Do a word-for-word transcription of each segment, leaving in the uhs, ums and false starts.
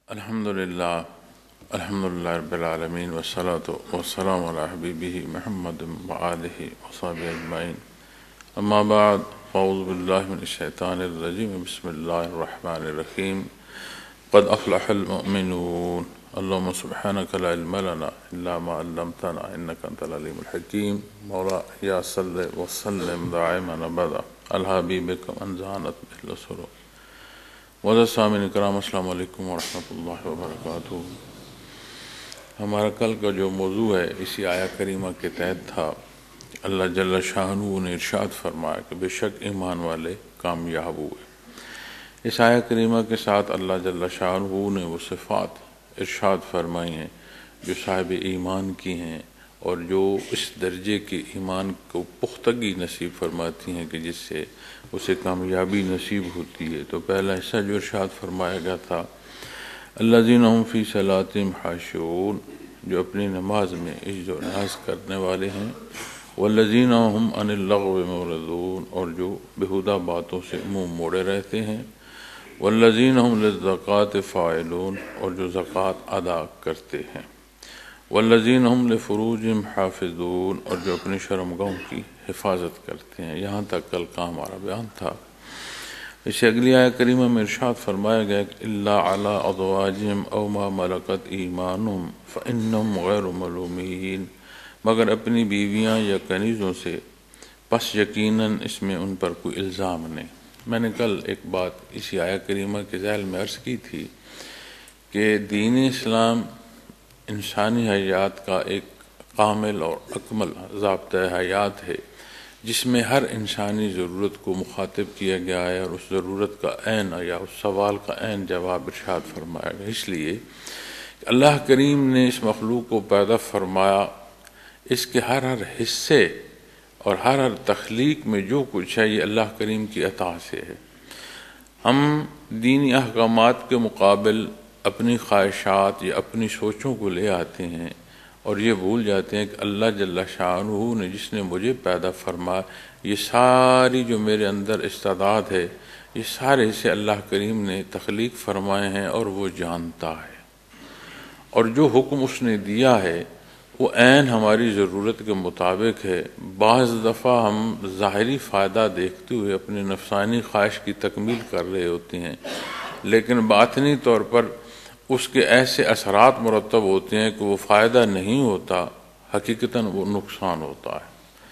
الحمدللہ الحمدللہ رب العالمین والصلاة والسلام علی حبیبہ محمد وآلہ وصحبہ اجمعین اما بعد فاعوذ باللہ من الشیطان الرجیم بسم اللہ الرحمن الرحیم قد افلح المؤمنون اللہم سبحانک لا علم لنا الا ما علمتنا انک انت العلیم الحکیم مولا یا صلی وسلم دائما ابدا الحبیبک من زانت مثل سرور وعزیز سامعین کرام السلام علیکم ورحمۃ اللہ وبرکاتہ۔ ہمارا کل کا جو موضوع ہے اسی آیہ کریمہ کے تحت تھا۔ اللہ جل شانہ نے ارشاد فرمایا کہ بے شک ایمان والے کامیاب ہوئے۔ اس آیہ کریمہ کے ساتھ اللہ جل شانہ نے وہ صفات ارشاد فرمائی ہیں جو صاحب ایمان کی ہیں اور جو اس درجے کے ایمان کو پختگی نصیب فرماتی ہیں کہ جس سے اسے کامیابی نصیب ہوتی ہے۔ تو پہلا حصہ جو ارشاد فرمایا گیا تھا الذین هم فی صلاتہم خاشعون، جو اپنی نماز میں عجز و نیاز کرنے والے ہیں، والذین هم عن اللغو معرضون، اور جو بیہودہ باتوں سے منہ موڑے رہتے ہیں، والذین هم للزکوٰۃ فاعلون، اور جو زکوٰۃ ادا کرتے ہیں، والذین هم لفروجہم حافظون، اور جو اپنی شرمگاہوں کی حفاظت کرتے ہیں۔ یہاں تک کل کا ہمارا بیان تھا۔ اس سے اگلی آیہ کریمہ میں ارشاد فرمایا گیا کہ الا علی ازواجہم او ما ملکت ایمانہم فانہم غیر ملومین، مگر اپنی بیویاں یا کنیزوں سے، پس یقیناً اس میں ان پر کوئی الزام نہیں۔ میں نے کل ایک بات اسی آیہ کریمہ کے ذیل میں عرض کی تھی کہ دین اسلام انسانی حیات کا ایک کامل اور اکمل ضابطۂ حیات ہے جس میں ہر انسانی ضرورت کو مخاطب کیا گیا ہے اور اس ضرورت کا عین یا اس سوال کا عین جواب ارشاد فرمایا گیا۔ اس لیے کہ اللہ کریم نے اس مخلوق کو پیدا فرمایا، اس کے ہر ہر حصے اور ہر ہر تخلیق میں جو کچھ ہے یہ اللہ کریم کی عطا سے ہے۔ ہم دینی احکامات کے مقابل اپنی خواہشات یا اپنی سوچوں کو لے آتے ہیں اور یہ بھول جاتے ہیں کہ اللہ جل شانہ نے جس نے مجھے پیدا فرمایا، یہ ساری جو میرے اندر استعداد ہے یہ سارے سے اللہ کریم نے تخلیق فرمائے ہیں اور وہ جانتا ہے، اور جو حکم اس نے دیا ہے وہ عین ہماری ضرورت کے مطابق ہے۔ بعض دفعہ ہم ظاہری فائدہ دیکھتے ہوئے اپنی نفسانی خواہش کی تکمیل کر رہے ہوتے ہیں، لیکن باطنی طور پر اس کے ایسے اثرات مرتب ہوتے ہیں کہ وہ فائدہ نہیں ہوتا، حقیقتاً وہ نقصان ہوتا ہے۔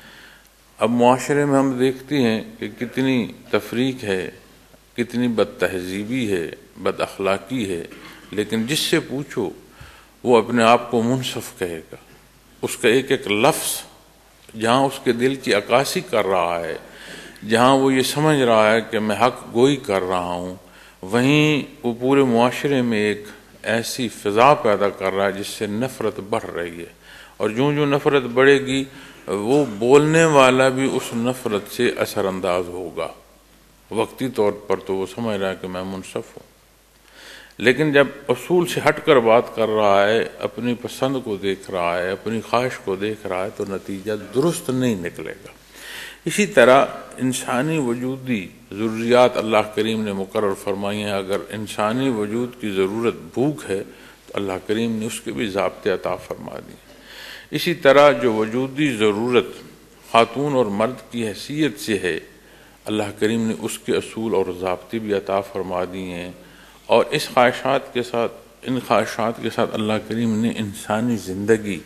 اب معاشرے میں ہم دیکھتے ہیں کہ کتنی تفریق ہے، کتنی بد تہذیبی ہے، بد اخلاقی ہے، لیکن جس سے پوچھو وہ اپنے آپ کو منصف کہے گا۔ اس کا ایک ایک لفظ جہاں اس کے دل کی عکاسی کر رہا ہے، جہاں وہ یہ سمجھ رہا ہے کہ میں حق گوئی کر رہا ہوں، وہیں وہ پورے معاشرے میں ایک ایسی فضا پیدا کر رہا ہے جس سے نفرت بڑھ رہی ہے، اور جو جو نفرت بڑھے گی وہ بولنے والا بھی اس نفرت سے اثر انداز ہوگا۔ وقتی طور پر تو وہ سمجھ رہا ہے کہ میں منصف ہوں، لیکن جب اصول سے ہٹ کر بات کر رہا ہے، اپنی پسند کو دیکھ رہا ہے، اپنی خواہش کو دیکھ رہا ہے، تو نتیجہ درست نہیں نکلے گا۔ اسی طرح انسانی وجودی ضروریات اللہ کریم نے مقرر فرمائی ہیں۔ اگر انسانی وجود کی ضرورت بھوک ہے تو اللہ کریم نے اس کے بھی ضابطے عطا فرما دیے۔ اسی طرح جو وجودی ضرورت خاتون اور مرد کی حیثیت سے ہے، اللہ کریم نے اس کے اصول اور ضابطے بھی عطا فرما دیے ہیں، اور اس خواہشات کے ساتھ ان خواہشات کے ساتھ اللہ کریم نے انسانی زندگی،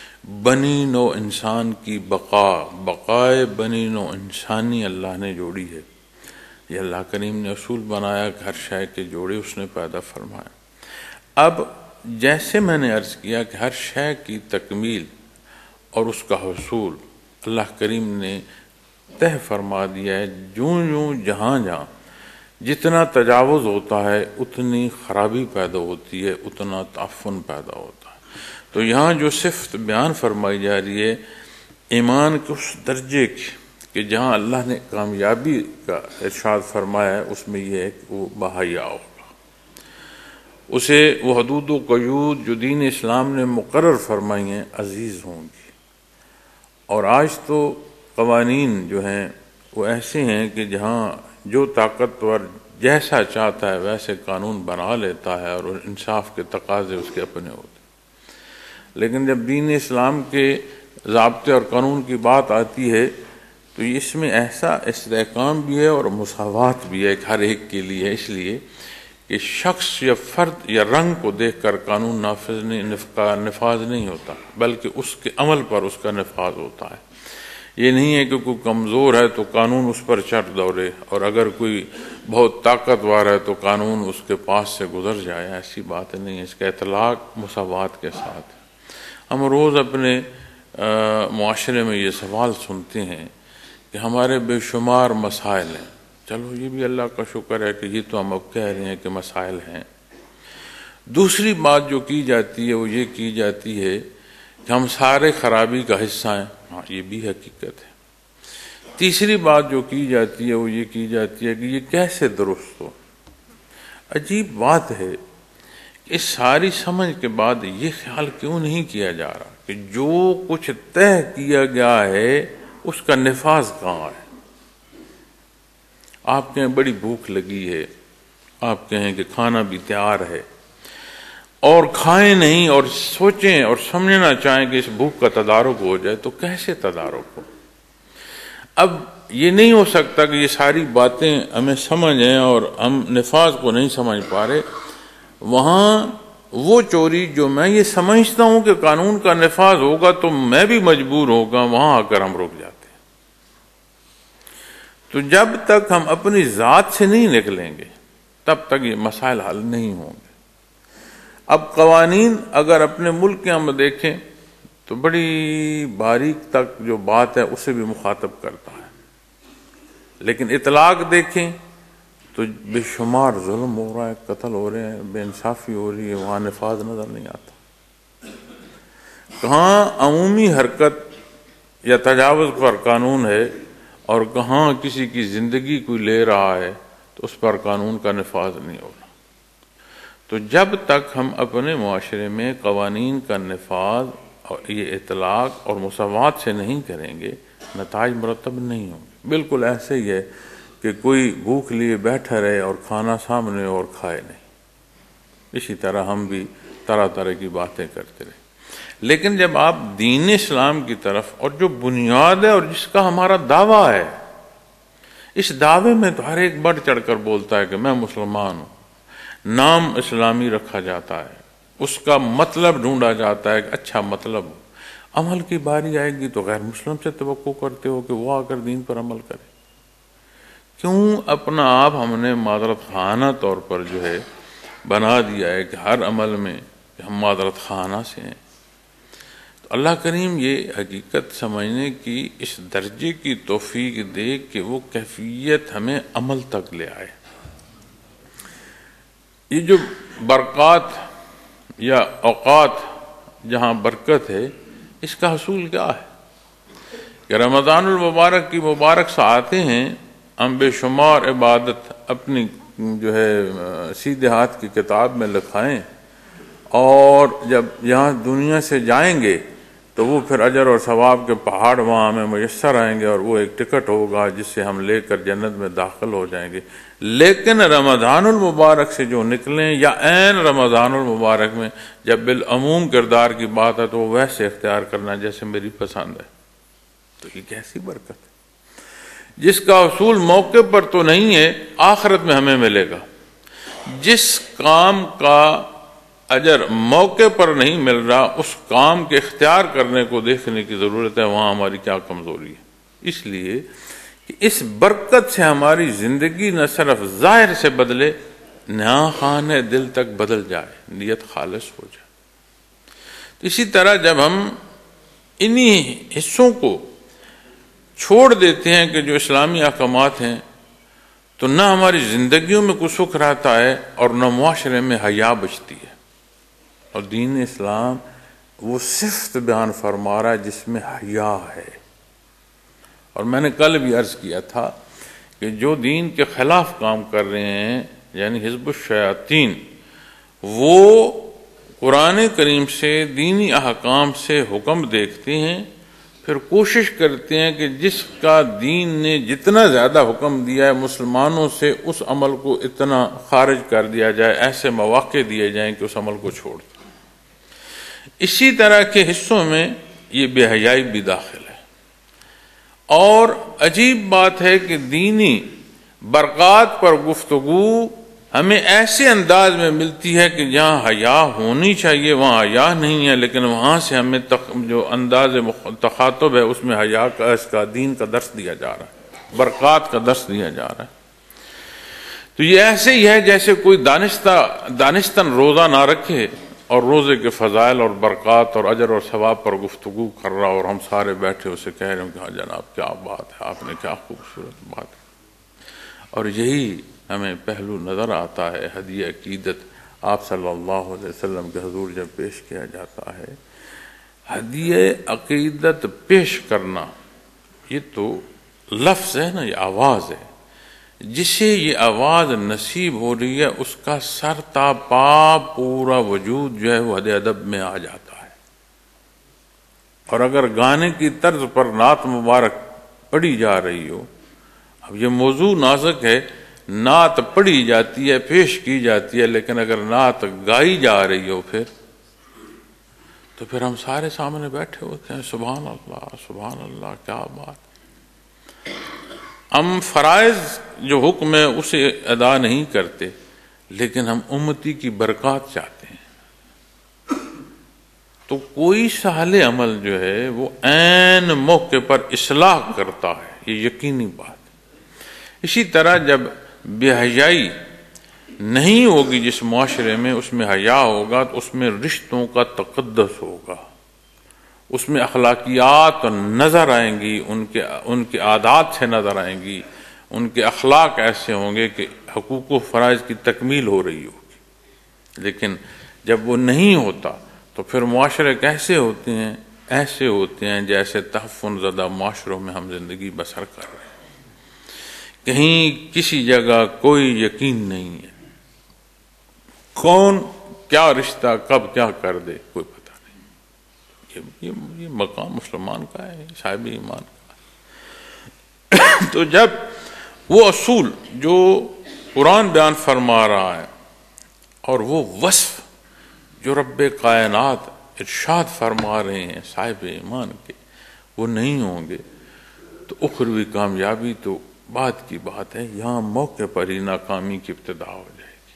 بنی نو انسان کی بقا، بقائے بنی نو انسانی اللہ نے جوڑی ہے۔ یہ اللہ کریم نے اصول بنایا کہ ہر شے کے جوڑے اس نے پیدا فرمایا۔ اب جیسے میں نے عرض کیا کہ ہر شے کی تکمیل اور اس کا حصول اللہ کریم نے طے فرما دیا ہے، جوں جوں جہاں جہاں جتنا تجاوز ہوتا ہے اتنی خرابی پیدا ہوتی ہے، اتنا تعفن پیدا ہوتا ہے۔ تو یہاں جو صفت بیان فرمائی جا رہی ہے ایمان کے اس درجے کی کہ جہاں اللہ نے کامیابی کا ارشاد فرمایا ہے، اس میں یہ ہے کہ وہ باحیا ہوگا، اسے وہ حدود و قیود جو دین اسلام نے مقرر فرمائی ہیں عزیز ہوں گی۔ اور آج تو قوانین جو ہیں وہ ایسے ہیں کہ جہاں جو طاقتور جیسا چاہتا ہے ویسے قانون بنا لیتا ہے اور انصاف کے تقاضے اس کے اپنے ہوتے ہیں۔ لیکن جب دین اسلام کے ضابطے اور قانون کی بات آتی ہے تو اس میں ایسا استحکام بھی ہے اور مساوات بھی ہے ہر ایک کے لیے، اس لیے کہ شخص یا فرد یا رنگ کو دیکھ کر قانون نافذ نہیں نفاذ نہیں ہوتا، بلکہ اس کے عمل پر اس کا نفاذ ہوتا ہے۔ یہ نہیں ہے کہ کوئی کمزور ہے تو قانون اس پر چڑھ دوڑے، اور اگر کوئی بہت طاقتور ہے تو قانون اس کے پاس سے گزر جائے، ایسی بات نہیں ہے۔ اس کا اطلاق مساوات کے ساتھ۔ ہم روز اپنے معاشرے میں یہ سوال سنتے ہیں کہ ہمارے بے شمار مسائل ہیں، چلو یہ بھی اللہ کا شکر ہے کہ یہ تو ہم اب کہہ رہے ہیں کہ مسائل ہیں۔ دوسری بات جو کی جاتی ہے وہ یہ کی جاتی ہے کہ ہم سارے خرابی کا حصہ ہیں، ہاں یہ بھی حقیقت ہے۔ تیسری بات جو کی جاتی ہے وہ یہ کی جاتی ہے کہ یہ کیسے درست ہو۔ عجیب بات ہے کہ اس ساری سمجھ کے بعد یہ خیال کیوں نہیں کیا جا رہا کہ جو کچھ طے کیا گیا ہے اس کا نفاذ کہاں ہے۔ آپ کہیں بڑی بھوک لگی ہے، آپ کہیں کہ کھانا بھی تیار ہے، اور کھائیں نہیں اور سوچیں اور سمجھنا چاہیں کہ اس بھوک کا تدارک ہو جائے، تو کیسے تدارک ہو؟ اب یہ نہیں ہو سکتا کہ یہ ساری باتیں ہمیں سمجھ ہیں اور ہم نفاذ کو نہیں سمجھ پا رہے۔ وہاں وہ چوری جو میں یہ سمجھتا ہوں کہ قانون کا نفاذ ہوگا تو میں بھی مجبور ہوگا، وہاں آ کر ہم رک جاتے ہیں۔ تو جب تک ہم اپنی ذات سے نہیں نکلیں گے تب تک یہ مسائل حل نہیں ہوں گے۔ اب قوانین اگر اپنے ملک کے ہم دیکھیں تو بڑی باریک تک جو بات ہے اسے بھی مخاطب کرتا ہے، لیکن اطلاق دیکھیں تو بے شمار ظلم ہو رہا ہے، قتل ہو رہے ہیں، بے انصافی ہو رہی ہے، وہاں نفاذ نظر نہیں آتا۔ کہاں عمومی حرکت یا تجاوز پر قانون ہے اور کہاں کسی کی زندگی کوئی لے رہا ہے تو اس پر قانون کا نفاذ نہیں ہو رہا۔ تو جب تک ہم اپنے معاشرے میں قوانین کا نفاذ اور یہ اطلاق اور مساوات سے نہیں کریں گے، نتائج مرتب نہیں ہوں گے۔ بالکل ایسے ہی ہے کہ کوئی بھوک لیے بیٹھا رہے اور کھانا سامنے اور کھائے نہیں، اسی طرح ہم بھی طرح طرح کی باتیں کرتے رہے۔ لیکن جب آپ دین اسلام کی طرف، اور جو بنیاد ہے اور جس کا ہمارا دعویٰ ہے، اس دعوے میں تو ہر ایک بڑھ چڑھ کر بولتا ہے کہ میں مسلمان ہوں، نام اسلامی رکھا جاتا ہے، اس کا مطلب ڈھونڈا جاتا ہے کہ اچھا مطلب ہو۔ عمل کی باری آئے گی تو غیر مسلم سے توقع کرتے ہو کہ وہ آ کر دین پر عمل کرے۔ کیوں اپنا آپ ہم نے معذرت خانہ طور پر جو ہے بنا دیا ہے کہ ہر عمل میں ہم معذرت خانہ سے ہیں؟ تو اللہ کریم یہ حقیقت سمجھنے کی اس درجے کی توفیق دے کہ وہ کیفیت ہمیں عمل تک لے آئے۔ یہ جو برکات یا اوقات جہاں برکت ہے، اس کا حصول کیا ہے کہ رمضان المبارک کی مبارک ساعتیں ہیں، ہم بے شمار عبادت اپنی جو ہے سیدھے ہاتھ کی کتاب میں لکھائیں، اور جب یہاں دنیا سے جائیں گے تو وہ پھر اجر اور ثواب کے پہاڑ وہاں ہمیں میسر آئیں گے، اور وہ ایک ٹکٹ ہوگا جس سے ہم لے کر جنت میں داخل ہو جائیں گے۔ لیکن رمضان المبارک سے جو نکلیں یا عین رمضان المبارک میں جب بالعموم کردار کی بات ہے تو وہ ویسے اختیار کرنا جیسے میری پسند ہے، تو یہ کیسی برکت ہے جس کا حصول موقع پر تو نہیں ہے، آخرت میں ہمیں ملے گا۔ جس کام کا اجر موقع پر نہیں مل رہا، اس کام کے اختیار کرنے کو دیکھنے کی ضرورت ہے، وہاں ہماری کیا کمزوری ہے۔ اس لیے کہ اس برکت سے ہماری زندگی نہ صرف ظاہر سے بدلے، نیا خانہ دل تک بدل جائے، نیت خالص ہو جائے۔ تو اسی طرح جب ہم انہی حصوں کو چھوڑ دیتے ہیں کہ جو اسلامی احکامات ہیں، تو نہ ہماری زندگیوں میں کوئی سکھ رہتا ہے اور نہ معاشرے میں حیا بچتی ہے۔ اور دین اسلام وہ صفت بیان فرما رہا ہے جس میں حیا ہے۔ اور میں نے کل بھی عرض کیا تھا کہ جو دین کے خلاف کام کر رہے ہیں، یعنی حزب الشیاطین، وہ قرآن کریم سے دینی احکام سے حکم دیکھتے ہیں، پھر کوشش کرتے ہیں کہ جس کا دین نے جتنا زیادہ حکم دیا ہے مسلمانوں سے اس عمل کو اتنا خارج کر دیا جائے، ایسے مواقع دیے جائیں کہ اس عمل کو چھوڑ دیں۔ اسی طرح کے حصوں میں یہ بے حیائی بھی داخل ہے۔ اور عجیب بات ہے کہ دینی برکات پر گفتگو ہمیں ایسے انداز میں ملتی ہے کہ جہاں حیا ہونی چاہیے وہاں حیا نہیں ہے، لیکن وہاں سے ہمیں جو انداز تخاطب ہے اس میں حیا کا، اس کا دین کا درس دیا جا رہا ہے، برکات کا درس دیا جا رہا ہے۔ تو یہ ایسے ہی ہے جیسے کوئی دانستہ دانستاً روزہ نہ رکھے اور روزے کے فضائل اور برکات اور اجر اور ثواب پر گفتگو کر رہا، اور ہم سارے بیٹھے اسے کہہ رہے ہیں کہ ہاں جناب کیا بات ہے، آپ نے کیا خوبصورت بات ہے۔ اور یہی ہمیں پہلو نظر آتا ہے ہدیہ عقیدت آپ صلی اللہ علیہ وسلم کے حضور جب پیش کیا جاتا ہے۔ ہدیہ عقیدت پیش کرنا یہ تو لفظ ہے نا، یہ آواز ہے، جسے یہ آواز نصیب ہو رہی ہے اس کا سر تا پا پورا وجود جو ہے وہ حد ادب میں آ جاتا ہے۔ اور اگر گانے کی طرز پر نعت مبارک پڑھی جا رہی ہو، اب یہ موضوع نازک ہے، نعت پڑھی جاتی ہے، پیش کی جاتی ہے، لیکن اگر نعت گائی جا رہی ہو پھر تو پھر ہم سارے سامنے بیٹھے ہوتے ہیں، سبحان اللہ سبحان اللہ کیا بات۔ ہم فرائض جو حکم ہے اسے ادا نہیں کرتے، لیکن ہم امتی کی برکات چاہتے ہیں۔ تو کوئی سہل عمل جو ہے وہ عین موقع پر اصلاح کرتا ہے، یہ یقینی بات۔ اسی طرح جب بے حیائی نہیں ہوگی جس معاشرے میں، اس میں حیا ہوگا تو اس میں رشتوں کا تقدس ہوگا، اس میں اخلاقیات نظر آئیں گی، ان کے ان کے عادات سے نظر آئیں گی، ان کے اخلاق ایسے ہوں گے کہ حقوق و فرائض کی تکمیل ہو رہی ہوگی۔ لیکن جب وہ نہیں ہوتا تو پھر معاشرے کیسے ہوتے ہیں؟ ایسے ہوتے ہیں جیسے تحفظ زدہ معاشروں میں ہم زندگی بسر کر رہے ہیں۔ کہیں کسی جگہ کوئی یقین نہیں ہے، کون کیا رشتہ کب کیا کر دے کوئی پتہ نہیں۔ یہ, یہ مقام مسلمان کا ہے، صاحب ایمان کا۔ تو جب وہ اصول جو قرآن بیان فرما رہا ہے اور وہ وصف جو رب کائنات ارشاد فرما رہے ہیں صاحب ایمان کے وہ نہیں ہوں گے تو اخروی کامیابی تو بات کی بات ہے، یہاں موقع پر ہی ناکامی کی ابتدا ہو جائے گی۔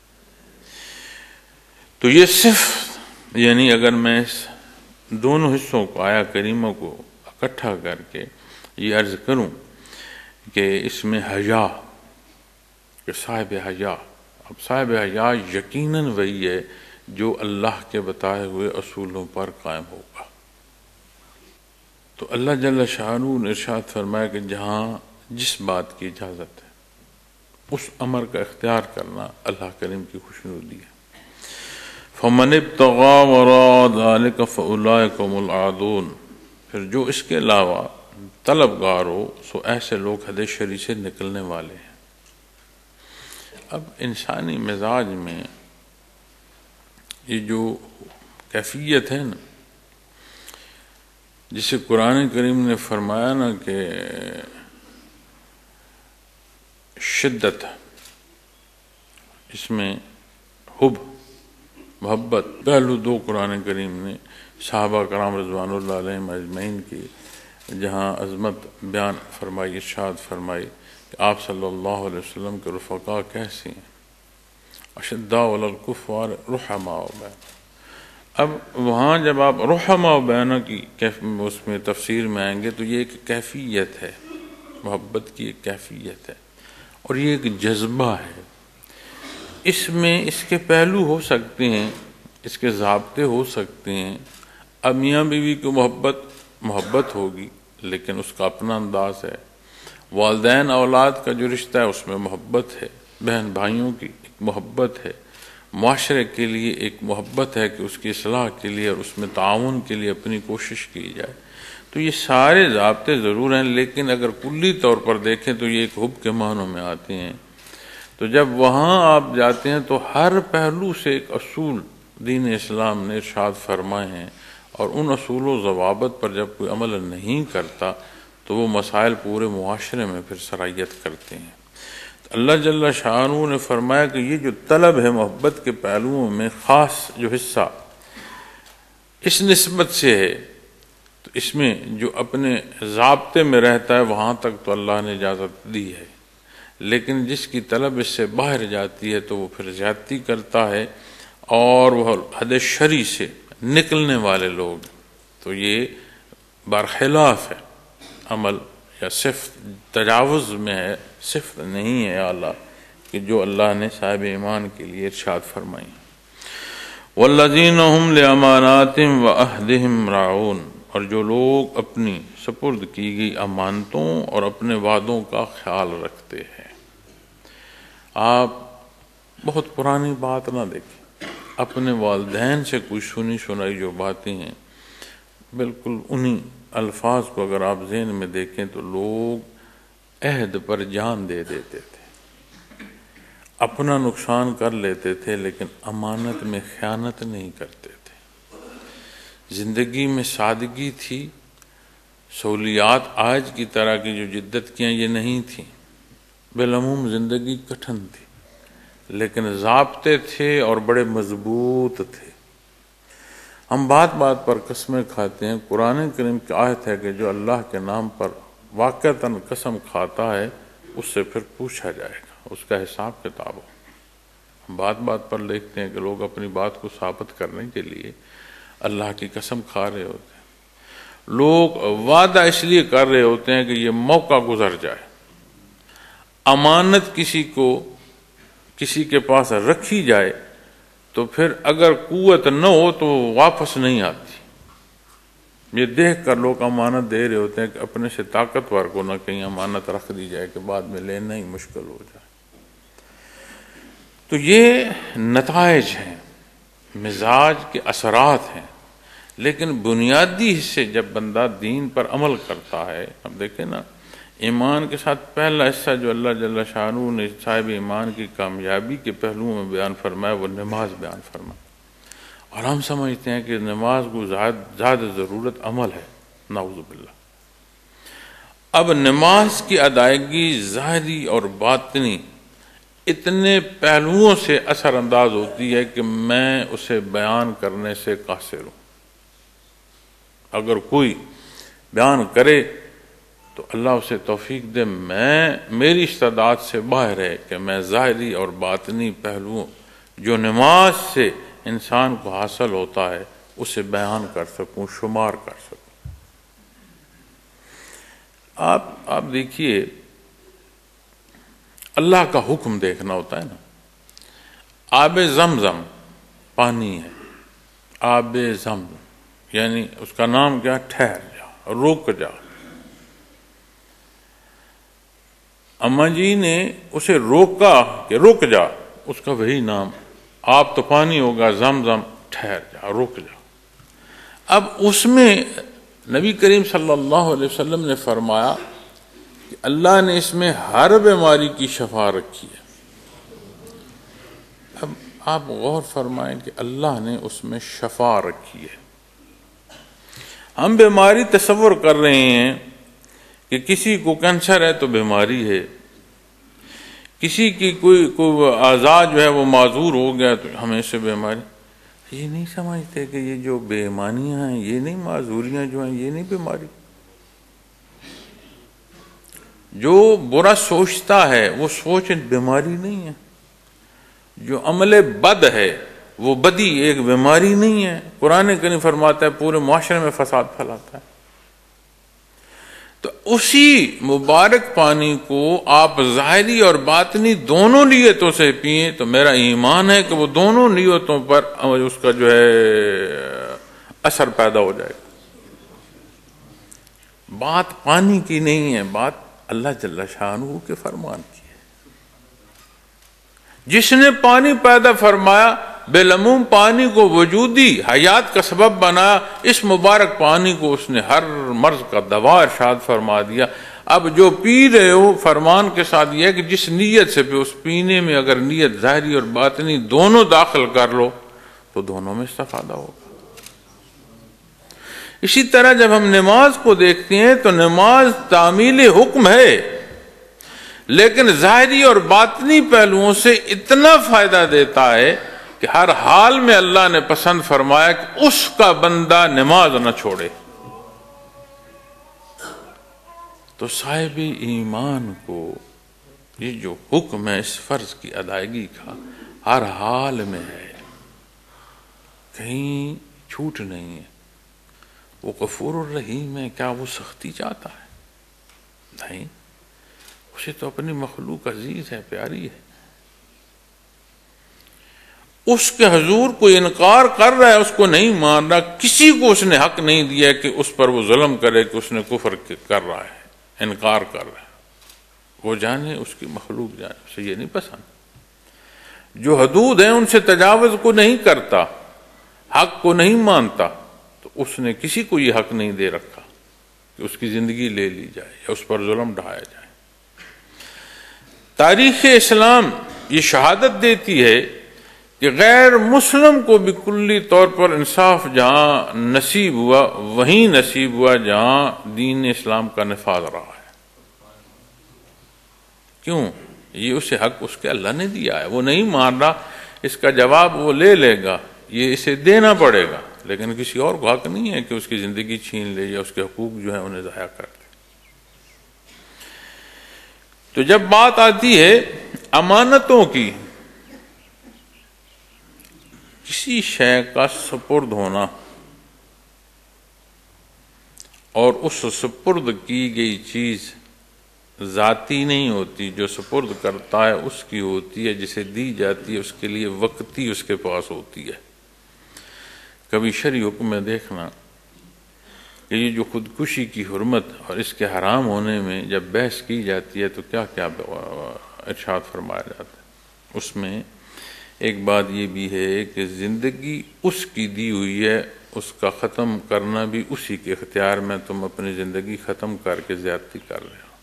تو یہ صرف یعنی اگر میں اس دونوں حصوں کو آیا کریمہ کو اکٹھا کر کے یہ عرض کروں کہ اس میں حیا، کہ صاحب حیا، اب صاحب حیا یقیناً وہی ہے جو اللہ کے بتائے ہوئے اصولوں پر قائم ہوگا۔ تو اللہ جل شانہ نے ارشاد فرمایا کہ جہاں جس بات کی اجازت ہے اس امر کا اختیار کرنا اللہ کریم کی خوشنودی ہے۔ فَمَنِ ابْتَغَىٰ وَرَاءَ ذَٰلِكَ فَأُولَٰئِكَ هُمُ الْعَادُونَ، پھر جو اس کے علاوہ طلبگار ہو سو ایسے لوگ حد شرعی سے نکلنے والے ہیں۔ اب انسانی مزاج میں یہ جو کیفیت ہے نا، جسے قرآن کریم نے فرمایا نا کہ شدت، اس میں حب محبت پہلو دو قرآن کریم نے صحابہ کرام رضوان اللہ علیہم اجمعین کی جہاں عظمت بیان فرمائی، ارشاد فرمائی کہ آپ صلی اللہ علیہ وسلم کے رفقا کیسے ہیں، اشداء علی الکفار رحماء بینہم۔ اب وہاں جب آپ رحماء بینہم کی اس میں تفسیر میں آئیں گے تو یہ ایک کیفیت ہے، محبت کی ایک کیفیت ہے اور یہ ایک جذبہ ہے۔ اس میں اس کے پہلو ہو سکتے ہیں، اس کے ضابطے ہو سکتے ہیں۔ اب میاں بیوی کی محبت محبت ہوگی لیکن اس کا اپنا انداز ہے، والدین اولاد کا جو رشتہ ہے اس میں محبت ہے، بہن بھائیوں کی ایک محبت ہے، معاشرے کے لیے ایک محبت ہے کہ اس کی اصلاح کے لیے اور اس میں تعاون کے لیے اپنی کوشش کی جائے۔ تو یہ سارے ضابطے ضرور ہیں، لیکن اگر کلی طور پر دیکھیں تو یہ ایک حب کے معنوں میں آتے ہیں۔ تو جب وہاں آپ جاتے ہیں تو ہر پہلو سے ایک اصول دین اسلام نے ارشاد فرمائے ہیں اور ان اصول و ضوابط پر جب کوئی عمل نہیں کرتا تو وہ مسائل پورے معاشرے میں پھر سرایت کرتے ہیں۔ اللہ جل شانہ نے فرمایا کہ یہ جو طلب ہے محبت کے پہلوؤں میں خاص جو حصہ اس نسبت سے ہے، تو اس میں جو اپنے ضابطے میں رہتا ہے وہاں تک تو اللہ نے اجازت دی ہے، لیکن جس کی طلب اس سے باہر جاتی ہے تو وہ پھر زیادتی کرتا ہے اور وہ حد شرعی سے نکلنے والے لوگ، تو یہ برخلاف ہے عمل یا صفت تجاوز میں ہے، صفت نہیں ہے اللہ کہ جو اللہ نے صاحب ایمان کے لیے ارشاد فرمائی۔ والذین هم لاماناتهم وعہدهم راعون، اور جو لوگ اپنی سپرد کی گئی امانتوں اور اپنے وعدوں کا خیال رکھتے ہیں۔ آپ بہت پرانی بات نہ دیکھیں، اپنے والدین سے کوئی سنی سنائی جو باتیں ہیں، بالکل انہی الفاظ کو اگر آپ ذہن میں دیکھیں تو لوگ عہد پر جان دے دیتے تھے، اپنا نقصان کر لیتے تھے لیکن امانت میں خیانت نہیں کرتے تھے۔ زندگی میں سادگی تھی، سہولیات آج کی طرح کی جو جدت کیاں یہ نہیں تھیں، بالعموم زندگی کٹھن تھی لیکن ضابطے تھے اور بڑے مضبوط تھے۔ ہم بات بات پر قسمیں کھاتے ہیں، قرآن کریم کی آیت ہے کہ جو اللہ کے نام پر واقعتاً قسم کھاتا ہے اس سے پھر پوچھا جائے گا، اس کا حساب کتاب ہو۔ ہم بات بات پر دیکھتے ہیں کہ لوگ اپنی بات کو ثابت کرنے کے لیے اللہ کی قسم کھا رہے ہوتے ہیں، لوگ وعدہ اس لیے کر رہے ہوتے ہیں کہ یہ موقع گزر جائے۔ امانت کسی کو کسی کے پاس رکھی جائے تو پھر اگر قوت نہ ہو تو واپس نہیں آتی۔ یہ دیکھ کر لوگ امانت دے رہے ہوتے ہیں کہ اپنے سے طاقتور کو نہ کہیں امانت رکھ دی جائے کہ بعد میں لینا ہی مشکل ہو جائے۔ تو یہ نتائج ہیں، مزاج کے اثرات ہیں، لیکن بنیادی حصے جب بندہ دین پر عمل کرتا ہے، اب دیکھیں نا ایمان کے ساتھ پہلا حصہ جو اللہ جل شانہ نے صاحب ایمان کی کامیابی کے پہلوؤں میں بیان فرمایا وہ نماز بیان فرمایا، اور ہم سمجھتے ہیں کہ نماز کو زیادہ ضرورت عمل ہے، نعوذ باللہ۔ اب نماز کی ادائیگی ظاہری اور باطنی اتنے پہلوؤں سے اثر انداز ہوتی ہے کہ میں اسے بیان کرنے سے قاصر ہوں۔ اگر کوئی بیان کرے تو اللہ اسے توفیق دے، میں میری استعداد سے باہر ہے کہ میں ظاہری اور باطنی پہلوؤں جو نماز سے انسان کو حاصل ہوتا ہے اسے بیان کر سکوں، شمار کر سکوں۔ آپ آپ دیکھیے اللہ کا حکم دیکھنا ہوتا ہے نا، آب زمزم پانی ہے، آب زمزم یعنی اس کا نام کیا؟ ٹھہر جا، رک جا۔ اما جی نے اسے روکا کہ رک جا، اس کا وہی نام، آپ تو پانی ہوگا، زمزم ٹھہر جا، رک جا۔ اب اس میں نبی کریم صلی اللہ علیہ وسلم نے فرمایا کہ اللہ نے اس میں ہر بیماری کی شفا رکھی ہے۔ اب آپ غور فرمائیں کہ اللہ نے اس میں شفا رکھی ہے۔ ہم بیماری تصور کر رہے ہیں کہ کسی کو کینسر ہے تو بیماری ہے، کسی کی کوئی کوئی اعضاء جو ہے وہ معذور ہو گیا تو ہمیں سے بیماری۔ یہ نہیں سمجھتے کہ یہ جو بے ایمانیاں ہیں یہ نہیں، معذوریاں جو ہیں یہ نہیں بیماری۔ جو برا سوچتا ہے وہ سوچ بیماری نہیں ہے، جو عمل بد ہے وہ بدی ایک بیماری نہیں ہے۔ قرآن کریم فرماتا ہے پورے معاشرے میں فساد پھیلاتا ہے۔ تو اسی مبارک پانی کو آپ ظاہری اور باطنی دونوں نیتوں سے پئیں تو میرا ایمان ہے کہ وہ دونوں نیتوں پر اس کا جو ہے اثر پیدا ہو جائے گا۔ بات پانی کی نہیں ہے، بات اللہ جل شانہ کے فرمان کی ہے۔ جس نے پانی پیدا فرمایا، بالعموم پانی کو وجودی حیات کا سبب بنایا، اس مبارک پانی کو اس نے ہر مرض کا دوا ارشاد فرما دیا۔ اب جو پی رہے ہو فرمان کے ساتھ یہ ہے کہ جس نیت سے بھی اس پینے میں اگر نیت ظاہری اور باطنی دونوں داخل کر لو تو دونوں میں استفادہ ہوگا۔ اسی طرح جب ہم نماز کو دیکھتے ہیں تو نماز تعمیل حکم ہے، لیکن ظاہری اور باطنی پہلوؤں سے اتنا فائدہ دیتا ہے کہ ہر حال میں اللہ نے پسند فرمایا کہ اس کا بندہ نماز نہ چھوڑے۔ تو صاحب ایمان کو یہ جو حکم ہے اس فرض کی ادائیگی کا ہر حال میں ہے، کہیں چھوٹ نہیں ہے۔ وہ غفور الرحیم ہے، کیا وہ سختی چاہتا ہے؟ نہیں، اسے تو اپنی مخلوق عزیز ہے، پیاری ہے۔ اس کے حضور کوئی انکار کر رہا ہے، اس کو نہیں مان رہا، کسی کو اس نے حق نہیں دیا کہ اس پر وہ ظلم کرے کہ اس نے کفر کر رہا ہے، انکار کر رہا ہے۔ وہ جانے، اس کی مخلوق جانے، اسے یہ نہیں پسند۔ جو حدود ہیں ان سے تجاوز کو نہیں کرتا، حق کو نہیں مانتا، تو اس نے کسی کو یہ حق نہیں دے رکھا کہ اس کی زندگی لے لی جائے یا اس پر ظلم ڈھایا جائے۔ تاریخ اسلام یہ شہادت دیتی ہے کہ غیر مسلم کو بھی کلی طور پر انصاف جہاں نصیب ہوا وہیں نصیب ہوا جہاں دین اسلام کا نفاذ رہا ہے۔ کیوں؟ یہ اسے حق اس کے اللہ نے دیا ہے، وہ نہیں مان رہا، اس کا جواب وہ لے لے گا، یہ اسے دینا پڑے گا، لیکن کسی اور کو حق نہیں ہے کہ اس کی زندگی چھین لے یا اس کے حقوق جو ہیں انہیں ضائع کر دے۔ تو جب بات آتی ہے امانتوں کی، کسی شے کا سپرد ہونا اور اس سپرد کی گئی چیز ذاتی نہیں ہوتی، جو سپرد کرتا ہے اس کی ہوتی ہے، جسے دی جاتی ہے اس کے لیے وقتی اس کے پاس ہوتی ہے۔ کبھی شرعی حکم میں دیکھنا کہ یہ جو خودکشی کی حرمت اور اس کے حرام ہونے میں جب بحث کی جاتی ہے تو کیا کیا ارشاد فرمایا جاتا ہے۔ اس میں ایک بات یہ بھی ہے کہ زندگی اس کی دی ہوئی ہے، اس کا ختم کرنا بھی اسی کے اختیار میں، تم اپنی زندگی ختم کر کے زیادتی کر رہے ہو۔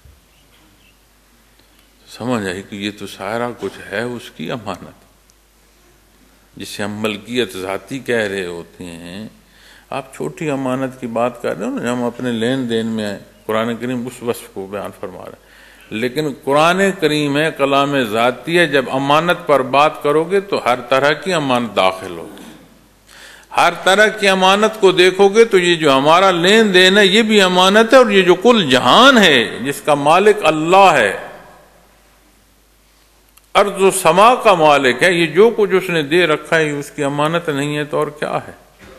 سمجھ آئی کہ یہ تو سارا کچھ ہے اس کی امانت، جسے ہم ملکیت ذاتی کہہ رہے ہوتے ہیں۔ آپ چھوٹی امانت کی بات کر رہے ہو نا، ہم اپنے لین دین میں قرآن کریم اس وصف کو بیان فرما رہے ہیں، لیکن قرآن کریم ہے، کلام ذاتی ہے۔ جب امانت پر بات کرو گے تو ہر طرح کی امانت داخل ہوگی، ہر طرح کی امانت کو دیکھو گے تو یہ جو ہمارا لین دین ہے یہ بھی امانت ہے، اور یہ جو کل جہان ہے جس کا مالک اللہ ہے، ارض و سما کا مالک ہے، یہ جو کچھ اس نے دے رکھا ہے اس کی امانت نہیں ہے تو اور کیا ہے؟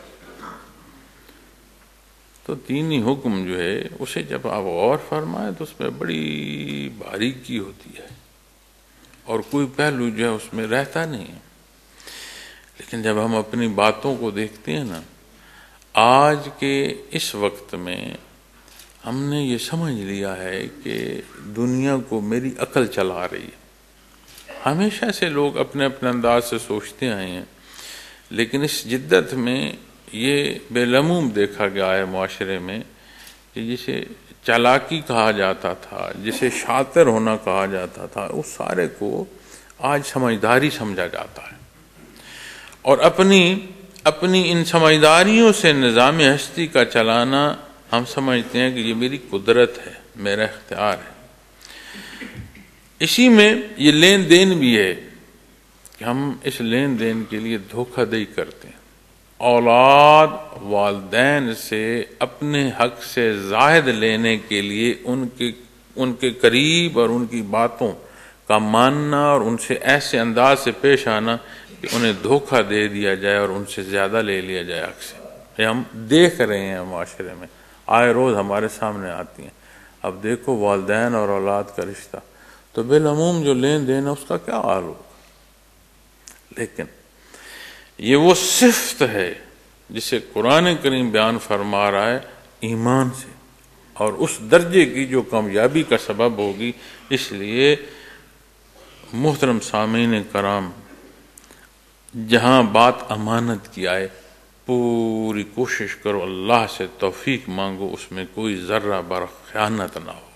تو دینی حکم جو ہے اسے جب آپ غور فرمائیں تو اس میں بڑی باریکی ہوتی ہے، اور کوئی پہلو جو ہے اس میں رہتا نہیں ہے۔ لیکن جب ہم اپنی باتوں کو دیکھتے ہیں نا، آج کے اس وقت میں ہم نے یہ سمجھ لیا ہے کہ دنیا کو میری عقل چلا رہی ہے۔ ہمیشہ سے لوگ اپنے اپنے انداز سے سوچتے آئے ہیں، لیکن اس جدت میں یہ بے لموم دیکھا گیا ہے معاشرے میں کہ جسے چالاکی کہا جاتا تھا، جسے شاطر ہونا کہا جاتا تھا، اس سارے کو آج سمجھداری سمجھا جاتا ہے، اور اپنی اپنی ان سمجھداریوں سے نظام ہستی کا چلانا ہم سمجھتے ہیں کہ یہ میری قدرت ہے، میرا اختیار ہے۔ اسی میں یہ لین دین بھی ہے کہ ہم اس لین دین کے لیے دھوکہ دہی کرتے ہیں۔ اولاد والدین سے اپنے حق سے زائد لینے کے لیے ان کے ان کے قریب اور ان کی باتوں کا ماننا اور ان سے ایسے انداز سے پیش آنا کہ انہیں دھوکہ دے دیا جائے اور ان سے زیادہ لے لیا جائے حق سے، یہ ہم دیکھ رہے ہیں معاشرے میں، آئے روز ہمارے سامنے آتی ہیں۔ اب دیکھو والدین اور اولاد کا رشتہ، تو بالعموم جو لین دین ہے اس کا کیا حال ہوگا؟ لیکن یہ وہ صفت ہے جسے قرآن کریم بیان فرما رہا ہے ایمان سے، اور اس درجے کی جو کامیابی کا سبب ہوگی۔ اس لیے محترم سامعین کرام، جہاں بات امانت کی آئے پوری کوشش کرو، اللہ سے توفیق مانگو اس میں کوئی ذرہ بر خیانت نہ ہو۔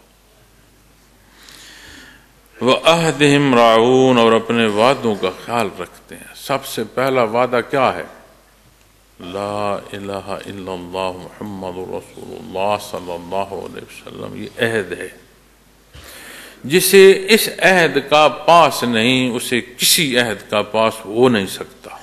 وَعَهْدِهِمْ رَاعُونَ، اور اپنے وعدوں کا خیال رکھتے ہیں۔ سب سے پہلا وعدہ کیا ہے؟ لا الہ الا اللہ محمد رسول اللہ صلی اللہ علیہ وسلم، یہ عہد ہے، جسے اس عہد کا پاس نہیں اسے کسی عہد کا پاس ہو نہیں سکتا۔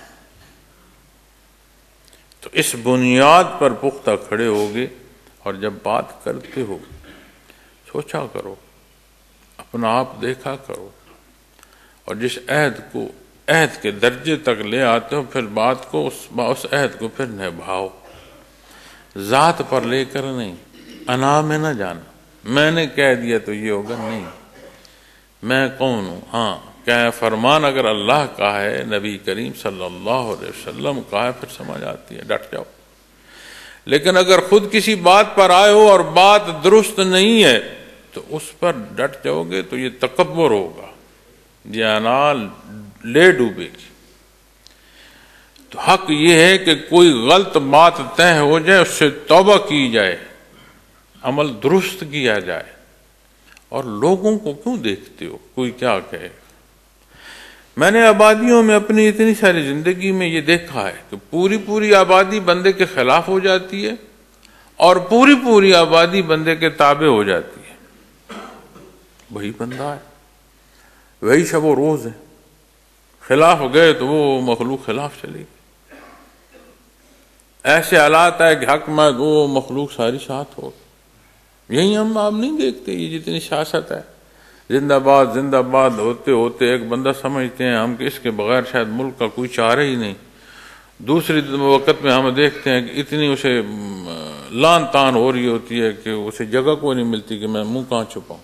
تو اس بنیاد پر پختہ کھڑے ہوگے، اور جب بات کرتے ہو سوچا کرو، اپنا آپ دیکھا کرو، اور جس عہد کو عہد کے درجے تک لے آتے ہو پھر بات کو اس, اس عہد کو پھر نبھاؤ، ذات پر لے کر نہیں، انا میں نہ جانا، میں نے کہہ دیا تو یہ ہوگا، نہیں، میں کون ہوں، ہاں کیا فرمان اگر اللہ کا ہے، نبی کریم صلی اللہ علیہ وسلم کا ہے، پھر سمجھ آتی ہے، ڈٹ جاؤ۔ لیکن اگر خود کسی بات پر آئے ہو اور بات درست نہیں ہے تو اس پر ڈٹ جاؤ گے تو یہ تکبر ہوگا، یہ انا لے ڈوبے گی۔ تو حق یہ ہے کہ کوئی غلط بات طے ہو جائے اس سے توبہ کی جائے، عمل درست کیا جائے، اور لوگوں کو کیوں دیکھتے ہو کوئی کیا کہے۔ میں نے آبادیوں میں اپنی اتنی ساری زندگی میں یہ دیکھا ہے کہ پوری پوری آبادی بندے کے خلاف ہو جاتی ہے اور پوری پوری آبادی بندے کے تابع ہو جاتی ہے۔ وہی بندہ ہے، وہی شب و روز ہے، خلاف گئے تو وہ مخلوق خلاف چلے گی۔ ایسے حالات ہے کہ حق میں وہ مخلوق ساری ساتھ ہو۔ یہی ہم آپ نہیں دیکھتے، یہ جتنی سیاست ہے، زندہ باد زندہ باد ہوتے ہوتے ایک بندہ سمجھتے ہیں ہم کہ اس کے بغیر شاید ملک کا کوئی چارہ ہی نہیں، دوسری وقت میں ہم دیکھتے ہیں کہ اتنی اسے لان تان ہو رہی ہوتی ہے کہ اسے جگہ کو نہیں ملتی کہ میں منہ کہاں چھپاؤں۔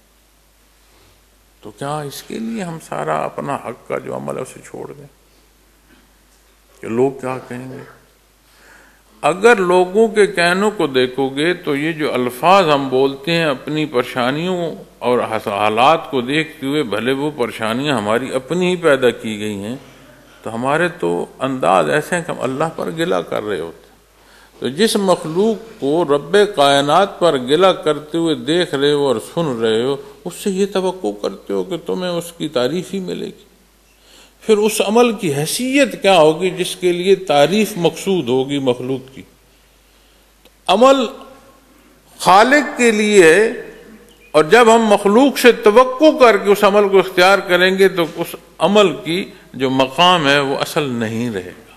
تو کیا اس کے لیے ہم سارا اپنا حق کا جو عمل ہے اسے چھوڑ دیں کہ لوگ کیا کہیں گے؟ اگر لوگوں کے کہنوں کو دیکھو گے تو یہ جو الفاظ ہم بولتے ہیں اپنی پریشانیوں اور حالات کو دیکھتے ہوئے، بھلے وہ پریشانیاں ہماری اپنی ہی پیدا کی گئی ہیں، تو ہمارے تو انداز ایسے ہیں کہ ہم اللہ پر گلہ کر رہے ہوتے ہیں۔ تو جس مخلوق کو رب کائنات پر گلہ کرتے ہوئے دیکھ رہے ہو اور سن رہے ہو، اس سے یہ توقع کرتے ہو کہ تمہیں اس کی تعریف ہی ملے گی، پھر اس عمل کی حیثیت کیا ہوگی جس کے لیے تعریف مقصود ہوگی مخلوق کی۔ عمل خالق کے لیے، اور جب ہم مخلوق سے توقع کر کے اس عمل کو اختیار کریں گے تو اس عمل کی جو مقام ہے وہ اصل نہیں رہے گا۔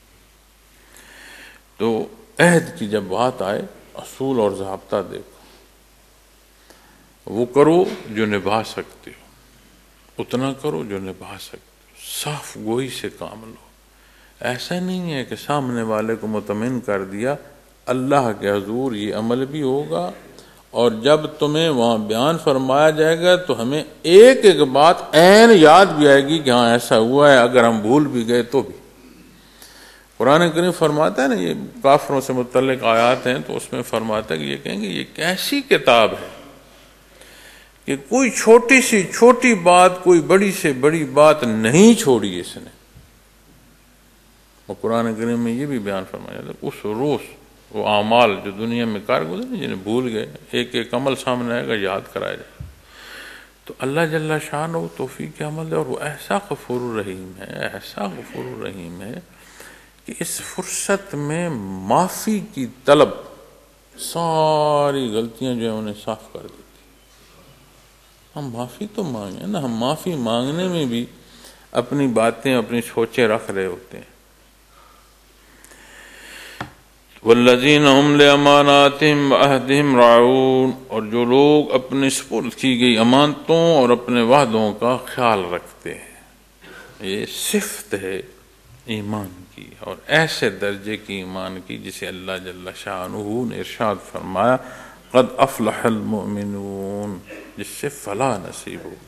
تو عہد کی جب بات آئے، اصول اور ضابطہ دیکھو، وہ کرو جو نبھا سکتے ہو، اتنا کرو جو نبھا سکتے ہو، صاف گوئی سے کام لو۔ ایسا نہیں ہے کہ سامنے والے کو مطمئن کر دیا، اللہ کے حضور یہ عمل بھی ہوگا، اور جب تمہیں وہاں بیان فرمایا جائے گا تو ہمیں ایک ایک بات عین یاد بھی آئے گی کہ ہاں ایسا ہوا ہے، اگر ہم بھول بھی گئے تو بھی۔ قرآن کریم فرماتا ہے نا، یہ کافروں سے متعلق آیات ہیں تو اس میں فرماتا ہے کہ یہ کہیں گے یہ کیسی کتاب ہے کہ کوئی چھوٹی سی چھوٹی بات، کوئی بڑی سے بڑی بات نہیں چھوڑی اس نے۔ اور قرآن کریم میں یہ بھی بیان فرمایا جاتا ہے اس روز وہ اعمال جو دنیا میں کار گزرے جنہیں بھول گئے، ایک ایک عمل سامنے آئے گا، یاد کرایا جائے گا۔ تو اللہ جل شان و توفیق عمل ہے، اور وہ ایسا غفور الرحیم ہے، ایسا غفور الرحیم ہے کہ اس فرصت میں معافی کی طلب ساری غلطیاں جو ہیں انہیں صاف کر دیتی۔ ہم معافی تو مانگیں نا، ہم معافی مانگنے میں بھی اپنی باتیں، اپنی سوچیں رکھ رہے ہوتے ہیں۔ والذین هم لاماناتهم وعہدهم راعون، اور جو لوگ اپنے سپرد کی گئی امانتوں اور اپنے وعدوں کا خیال رکھتے ہیں، یہ صفت ہے ایمان کی، اور ایسے درجے کی ایمان کی جسے اللہ جل شانہ نے ارشاد فرمایا قد افلح المؤمنون، جس سے فلاح نصیب ہوگی۔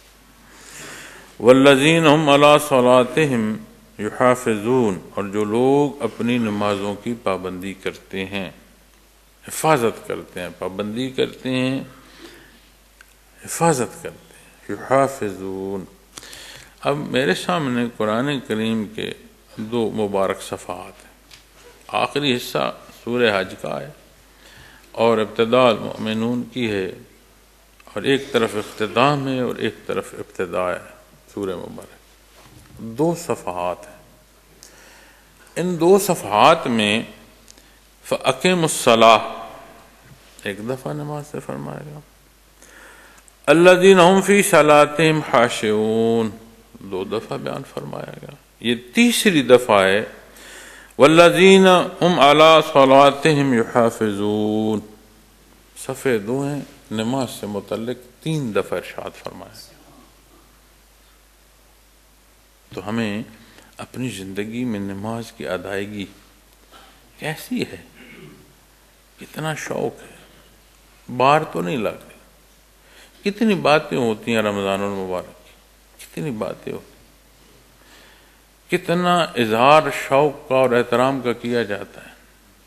والذین هم علی صلاتهم یحافظون، اور جو لوگ اپنی نمازوں کی پابندی کرتے ہیں، حفاظت کرتے ہیں، پابندی کرتے ہیں، حفاظت کرتے ہیں، یحافظون۔ اب میرے سامنے قرآن کریم کے دو مبارک صفحات ہیں، آخری حصہ سورہ حج کا ہے اور ابتداء المؤمنون کی ہے، اور ایک طرف اختتام ہے اور ایک طرف ابتداء ہے سورہ مبارک، دو صفحات ہیں۔ ان دو صفحات میں فَأَقِمُ الصَّلَاةَ ایک دفعہ نماز سے فرمائے گا، الَّذِينَ هُمْ فِي صَلَاتِهِمْ خَاشِعُونَ دو دفعہ بیان فرمایا گا، یہ تیسری دفعہ ہے وَالَّذِينَ هُمْ عَلَىٰ صَلَاتِهِمْ يُحَافِظُونَ صفحے دو ہیں، نماز سے متعلق تین دفعہ ارشاد فرمایا۔ تو ہمیں اپنی زندگی میں نماز کی ادائیگی کیسی ہے، کتنا شوق ہے، بار تو نہیں لگ رہی، کتنی باتیں ہوتی ہیں رمضان المبارک کی، کتنی باتیں ہوتی ہیں، کتنا اظہار شوق کا اور احترام کا کیا جاتا ہے۔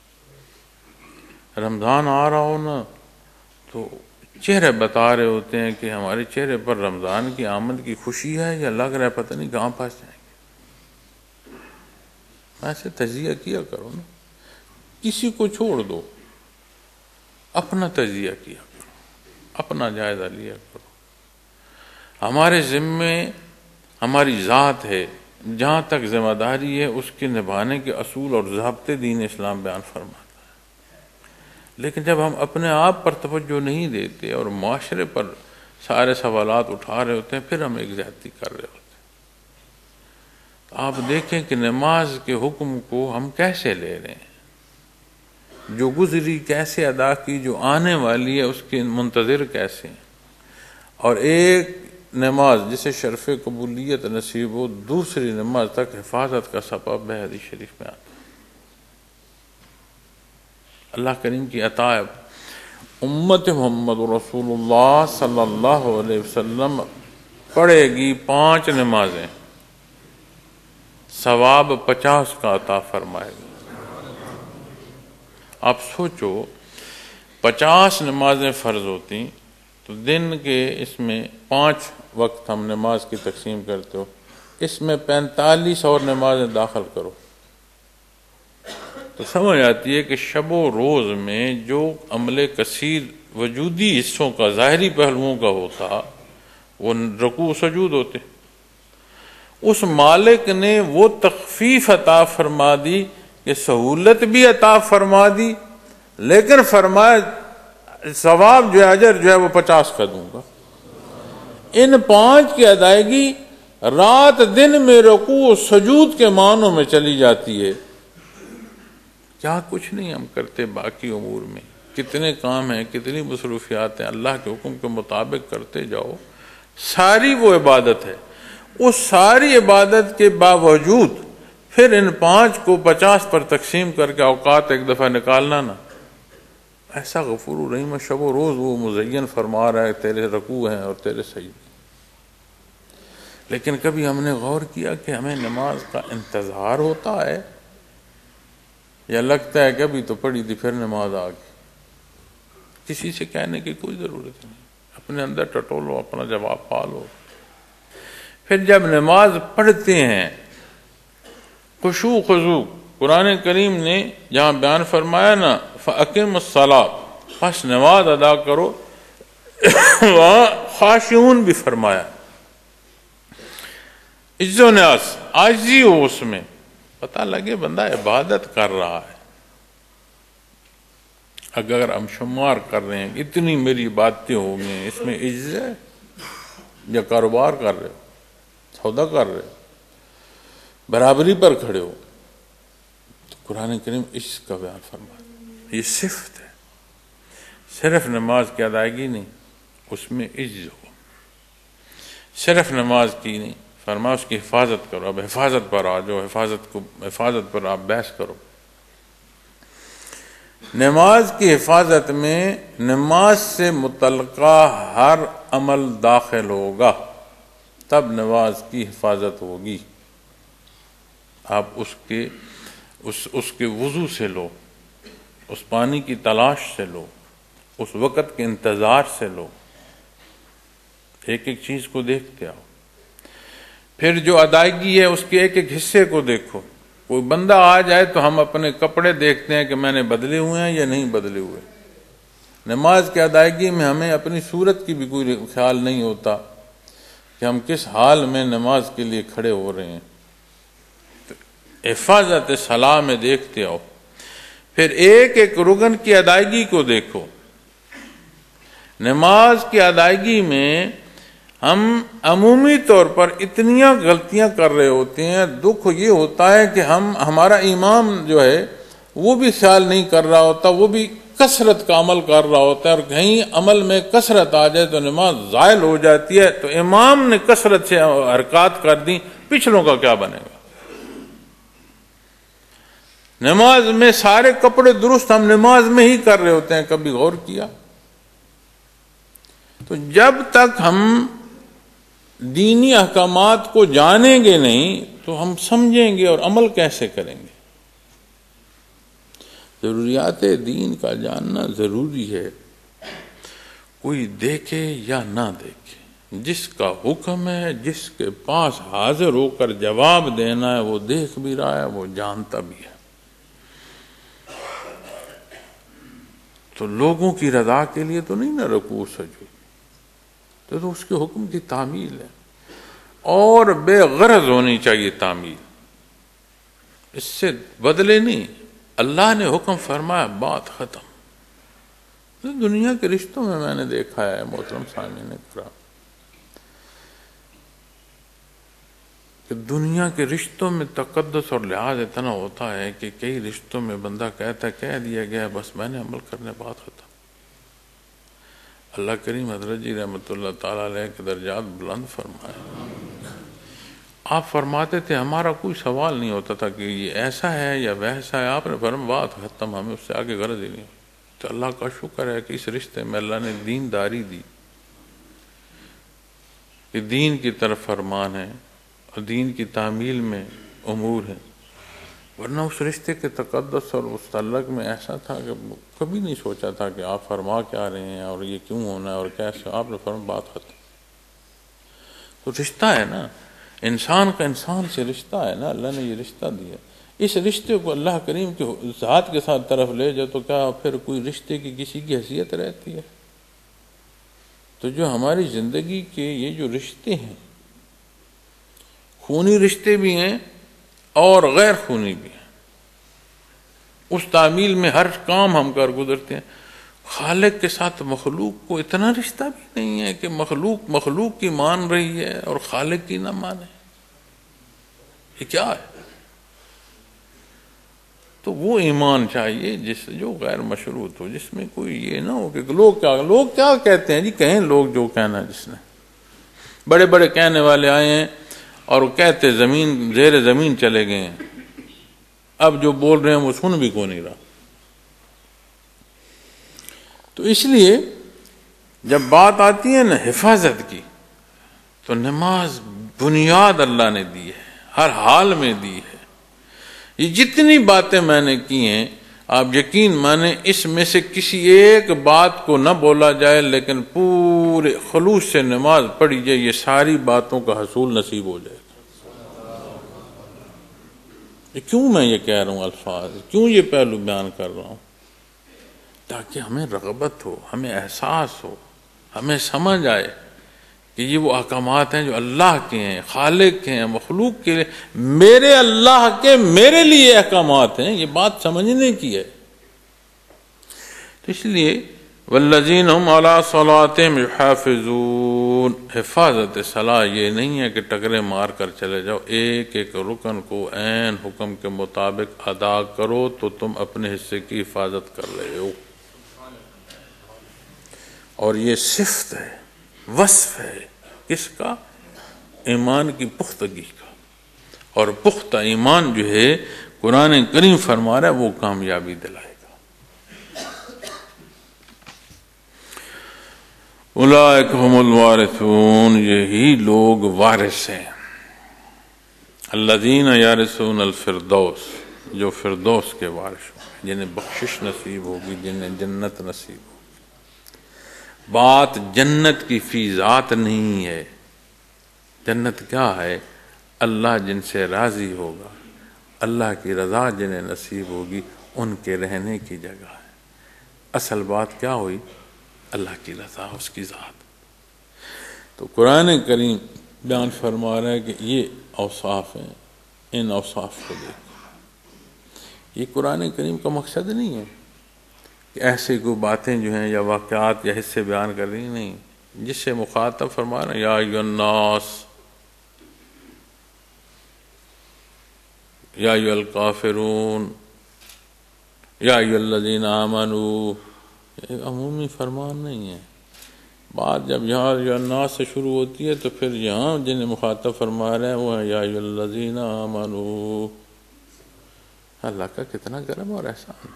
رمضان آ رہا ہو نا تو چہرے بتا رہے ہوتے ہیں کہ ہمارے چہرے پر رمضان کی آمد کی خوشی ہے یا لگ رہا ہے پتہ نہیں کہاں پھنس جائیں گے۔ ایسے تجزیہ کیا کرو نا، کسی کو چھوڑ دو، اپنا تجزیہ کیا کرو، اپنا جائزہ لیا کرو۔ ہمارے ذمے ہماری ذات ہے، جہاں تک ذمہ داری ہے اس کے نبھانے کے اصول اور ضابطے دین اسلام بیان فرماتا ہے، لیکن جب ہم اپنے آپ پر توجہ نہیں دیتے اور معاشرے پر سارے سوالات اٹھا رہے ہوتے ہیں، پھر ہم ایک زیادتی کر رہے ہوتے ہیں۔ تو آپ دیکھیں کہ نماز کے حکم کو ہم کیسے لے رہے ہیں، جو گزری کیسے ادا کی، جو آنے والی ہے اس کے منتظر کیسے ہیں، اور ایک نماز جسے شرف قبولیت نصیب ہو دوسری نماز تک حفاظت کا سبب ہے، حدیث شریف میں آتا ہے۔ اللہ کریم کی عطا ہے، امت محمد رسول اللہ صلی اللہ علیہ وسلم پڑھے گی پانچ نمازیں، ثواب پچاس کا عطا فرمائے گا۔ آپ سوچو پچاس نمازیں فرض ہوتی تو دن کے اس میں پانچ وقت ہم نماز کی تقسیم کرتے ہو، اس میں پینتالیس اور نمازیں داخل کرو تو سمجھ آتی ہے کہ شب و روز میں جو عمل کثیر وجودی حصوں کا ظاہری پہلوؤں کا ہوتا وہ رکوع سجود ہوتے۔ اس مالک نے وہ تخفیف عطا فرما دی کہ سہولت بھی عطا فرما دی، لیکن فرمایا ثواب جو ہے اجر جو ہے وہ پچاس کا دوں گا۔ ان پانچ کی ادائیگی رات دن میں رکوع و سجود کے معنوں میں چلی جاتی ہے۔ کیا کچھ نہیں ہم کرتے باقی امور میں، کتنے کام ہیں، کتنی مصروفیات ہیں، اللہ کے حکم کے مطابق کرتے جاؤ، ساری وہ عبادت ہے۔ اس ساری عبادت کے باوجود پھر ان پانچ کو پچاس پر تقسیم کر کے اوقات ایک دفعہ نکالنا نا، ایسا غفور رحیم شب و روز وہ مزین فرما رہا ہے تیرے رکوع ہیں اور تیرے سجدے۔ لیکن کبھی ہم نے غور کیا کہ ہمیں نماز کا انتظار ہوتا ہے یا لگتا ہے کہ ابھی تو پڑھی تھی پھر نماز آ گئی؟ کسی سے کہنے کی کوئی ضرورت نہیں، اپنے اندر ٹٹولو، اپنا جواب پالو۔ پھر جب نماز پڑھتے ہیں خشوع خضوع، قرآن کریم نے جہاں بیان فرمایا نا فَأَقِمُ الصَّلَاةَ پس نماز ادا کرو، وہاں خاشعون بھی فرمایا، عز و نیاز، عاجزی ہو، اس میں پتہ لگے بندہ عبادت کر رہا ہے۔ اگر ہم شمار کر رہے ہیں اتنی میری باتیں ہو گئی ہیں، اس میں عز ہے یا کاروبار کر رہے ہو، سودا کر رہے ہو، برابری پر کھڑے ہو، تو قرآن کریم اس کا بیان فرماتا ہے۔ یہ صفت ہے، صرف نماز کی ادائیگی نہیں، اس میں عز ہو، صرف نماز کی نہیں، فرمایا اس کی حفاظت کرو۔ اب حفاظت پر آ جاؤ، حفاظت کو حفاظت پر آپ بحث کرو۔ نماز کی حفاظت میں نماز سے متعلقہ ہر عمل داخل ہوگا، تب نماز کی حفاظت ہوگی۔ آپ اس کے اس اس کے وضو سے لو، اس پانی کی تلاش سے لو، اس وقت کے انتظار سے لو، ایک ایک چیز کو دیکھتے آؤ۔ پھر جو ادائیگی ہے اس کے ایک ایک حصے کو دیکھو۔ کوئی بندہ آ جائے تو ہم اپنے کپڑے دیکھتے ہیں کہ میں نے بدلے ہوئے ہیں یا نہیں بدلے ہوئے۔ نماز کی ادائیگی میں ہمیں اپنی صورت کی بھی کوئی خیال نہیں ہوتا کہ ہم کس حال میں نماز کے لیے کھڑے ہو رہے ہیں۔ حفاظت صلاح میں دیکھتے ہو. پھر ایک ایک رکن کی ادائیگی کو دیکھو. نماز کی ادائیگی میں ہم عمومی طور پر اتنیاں غلطیاں کر رہے ہوتے ہیں. دکھ یہ ہوتا ہے کہ ہم ہمارا امام جو ہے وہ بھی خیال نہیں کر رہا ہوتا، وہ بھی کثرت کا عمل کر رہا ہوتا ہے، اور کہیں عمل میں کثرت آ جائے تو نماز زائل ہو جاتی ہے. تو امام نے کثرت سے حرکات کر دی، پچھلوں کا کیا بنے گا؟ نماز میں سارے کپڑے درست ہم نماز میں ہی کر رہے ہوتے ہیں، کبھی غور کیا؟ تو جب تک ہم دینی احکامات کو جانیں گے نہیں تو ہم سمجھیں گے اور عمل کیسے کریں گے؟ ضروریات دین کا جاننا ضروری ہے. کوئی دیکھے یا نہ دیکھے، جس کا حکم ہے، جس کے پاس حاضر ہو کر جواب دینا ہے، وہ دیکھ بھی رہا ہے، وہ جانتا بھی ہے. تو لوگوں کی رضا کے لیے تو نہیں نہ رکوع سجود، تو, تو اس کے حکم کی تعمیل ہے، اور بے غرض ہونی چاہیے تعمیل، اس سے بدلے نہیں. اللہ نے حکم فرمایا، بات ختم. دنیا کے رشتوں میں میں نے دیکھا ہے محترم سامعین کرام کہ دنیا کے رشتوں میں تقدس اور لحاظ اتنا ہوتا ہے کہ کئی رشتوں میں بندہ کہتا ہے کہہ دیا گیا بس میں نے عمل کرنے بات ختم. اللہ کریم حضرت جی رحمۃ اللہ تعالی علیہ کے درجات بلند فرمائے. آپ فرماتے تھے ہمارا کوئی سوال نہیں ہوتا تھا کہ یہ ایسا ہے یا ویسا ہے، آپ نے فرمایا بات ختم، ہمیں اس سے آگے غرض ہی نہیں. تو اللہ کا شکر ہے کہ اس رشتے میں اللہ نے دین داری دی، کہ دین کی طرف فرمان ہے اور دین کی تعمیل میں امور ہے. ورنہ اس رشتے کے تقدس اور اس تعلق میں ایسا تھا کہ کبھی نہیں سوچا تھا کہ آپ فرما کیا رہے ہیں اور یہ کیوں ہونا ہے اور کیسے. آپ نے فرمایا بات ختم. تو رشتہ ہے نا، انسان کا انسان سے رشتہ ہے نا، اللہ نے یہ رشتہ دیا. اس رشتے کو اللہ کریم کے ذات کے ساتھ طرف لے جاؤ تو کیا پھر کوئی رشتے کی کسی کی حیثیت رہتی ہے؟ تو جو ہماری زندگی کے یہ جو رشتے ہیں، خونی رشتے بھی ہیں اور غیر خونی بھی ہیں، اس تعمیل میں ہر کام ہم کر گزرتے ہیں. خالق کے ساتھ مخلوق کو اتنا رشتہ بھی نہیں ہے کہ مخلوق مخلوق کی مان رہی ہے اور خالق کی نہ مانے. یہ کیا ہے؟ تو وہ ایمان چاہیے جس جو غیر مشروط ہو، جس میں کوئی یہ نہ ہو کہ لوگ کیا لوگ کیا کہتے ہیں. جی کہیں لوگ جو کہنا، جس نے بڑے بڑے کہنے والے آئے ہیں اور وہ کہتے زمین زیر زمین چلے گئے ہیں، اب جو بول رہے ہیں وہ سن بھی کو نہیں رہا. تو اس لیے جب بات آتی ہے نا حفاظت کی، تو نماز بنیاد اللہ نے دی ہے، ہر حال میں دی ہے. یہ جتنی باتیں میں نے کی ہیں آپ یقین مانیں اس میں سے کسی ایک بات کو نہ بولا جائے لیکن پورے خلوص سے نماز پڑھی جائے، یہ ساری باتوں کا حصول نصیب ہو جائے گا. کیوں میں یہ کہہ رہا ہوں الفاظ، کیوں یہ پہلو بیان کر رہا ہوں؟ تاکہ ہمیں رغبت ہو، ہمیں احساس ہو، ہمیں سمجھ آئے کہ یہ وہ احکامات ہیں جو اللہ کے ہیں، خالق کے ہیں، مخلوق کے لیے، میرے اللہ کے میرے لیے احکامات ہیں. یہ بات سمجھنے کی ہے. تو اس لیے والذین هم علی صلاتهم یحافظون، حفاظت صلاح یہ نہیں ہے کہ ٹکرے مار کر چلے جاؤ، ایک ایک رکن کو عین حکم کے مطابق ادا کرو تو تم اپنے حصے کی حفاظت کر رہے ہو. اور یہ صفت ہے، وصف ہے کس کا؟ ایمان کی پختگی کا. اور پختہ ایمان جو ہے قرآن کریم فرما رہا ہے وہ کامیابی دلائے گا. اولئک هم الوارثون، یہی لوگ وارث ہیں. الذین یرثون الفردوس، جو فردوس کے وارث ہوں، جنہیں بخشش نصیب ہوگی، جنہیں جنت نصیب ہوگی. بات جنت کی فی ذات نہیں ہے. جنت کیا ہے؟ اللہ جن سے راضی ہوگا، اللہ کی رضا جنہیں نصیب ہوگی، ان کے رہنے کی جگہ ہے. اصل بات کیا ہوئی؟ اللہ کی رضا، اس کی ذات. تو قرآن کریم بیان فرما رہا ہے کہ یہ اوصاف ہیں، ان اوصاف کو دیکھو. یہ قرآن کریم کا مقصد نہیں ہے کہ ایسے کوئی باتیں جو ہیں یا واقعات یا حصے بیان کر رہی نہیں، جس سے مخاطب فرما رہا یا ایھا الناس یا ایھا الکافرون یا ایھا الذین آمنوا، یہ عمومی فرمان نہیں ہے۔ بات جب یہاں یا الناس سے شروع ہوتی ہے تو پھر یہاں جنہیں مخاطب فرما رہے ہیں وہ ہے یا ایھا الذین آمنوا۔ اللہ کا کتنا کرم اور احسان۔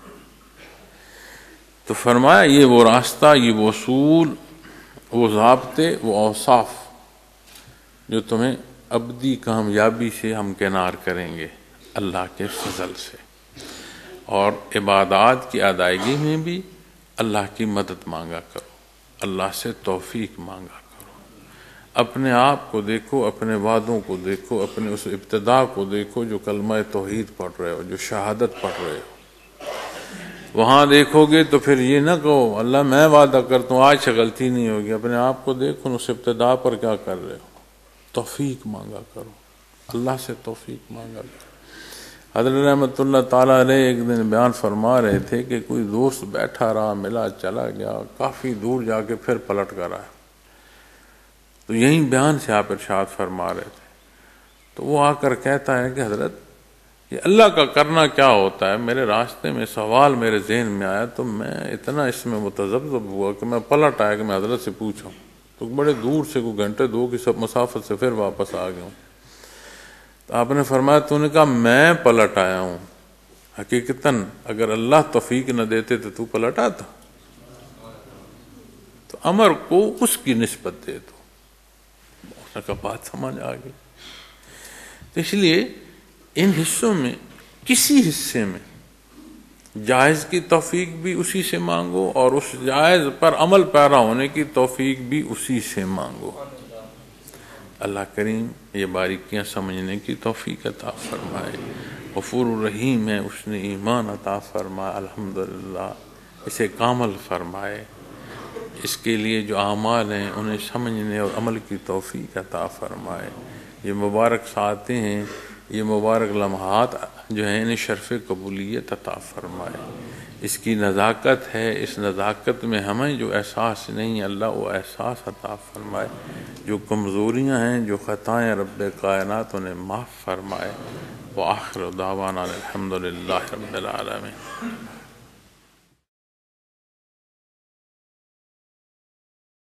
تو فرمایا یہ وہ راستہ، یہ وہ اصول، وہ ضابطے، وہ اوصاف جو تمہیں ابدی کامیابی سے ہمکنار کریں گے اللہ کے فضل سے، اور عبادات کی ادائیگی میں بھی اللہ کی مدد مانگا کرو، اللہ سے توفیق مانگا کرو۔ اپنے آپ کو دیکھو، اپنے وعدوں کو دیکھو، اپنے اس ابتدا کو دیکھو جو کلمہ توحید پڑھ رہے ہو، جو شہادت پڑھ رہے ہو۔ وہاں دیکھو گے تو پھر یہ نہ کہو اللہ میں وعدہ کرتا ہوں آج سے غلطی نہیں ہوگی، اپنے آپ کو دیکھو اس ابتدا پر کیا کر رہے ہو، توفیق مانگا کرو، اللہ سے توفیق مانگا کرو۔ حضرت رحمۃ اللہ تعالیٰ علیہ ایک دن بیان فرما رہے تھے کہ کوئی دوست بیٹھا رہا، ملا، چلا گیا، کافی دور جا کے پھر پلٹ کر آیا، تو یہی بیان سے آپ ارشاد فرما رہے تھے۔ تو وہ آ کر کہتا ہے کہ حضرت یہ اللہ کا کرنا کیا ہوتا ہے، میرے راستے میں سوال میرے ذہن میں آیا تو میں اتنا اس میں متذبذب ہوا کہ میں پلٹ آیا کہ میں حضرت سے پوچھوں، تو بڑے دور سے کوئی گھنٹے دو کی سب مسافت سے پھر واپس آ گیا ہوں۔ تو آپ نے فرمایا تو نے کہا میں پلٹ آیا ہوں، حقیقتاً اگر اللہ توفیق نہ دیتے تو تو پلٹ آتا، تو امر کو اس کی نسبت دے دو۔ اس نے کہا بات سمجھ آ گئی۔ تو اس لیے ان حصوں میں کسی حصے میں جائز کی توفیق بھی اسی سے مانگو، اور اس جائز پر عمل پیرا ہونے کی توفیق بھی اسی سے مانگو۔ اللہ کریم یہ باریکیاں سمجھنے کی توفیق عطا فرمائے۔ غفور الرحیم ہے، اس نے ایمان عطا فرمائے، الحمدللہ اسے کامل فرمائے۔ اس کے لیے جو اعمال ہیں انہیں سمجھنے اور عمل کی توفیق عطا فرمائے۔ یہ مبارک ساعتیں ہیں، یہ مبارک لمحات جو ہیں انہیں شرف قبولیت عطا فرمائے۔ اس کی نزاکت ہے، اس نزاکت میں ہمیں جو احساس نہیں اللہ وہ احساس عطا فرمائے۔ جو کمزوریاں ہیں، جو خطائیں رب کائنات انہیں معاف فرمائے۔ وآخر دعوانا الحمدللہ رب العالمین۔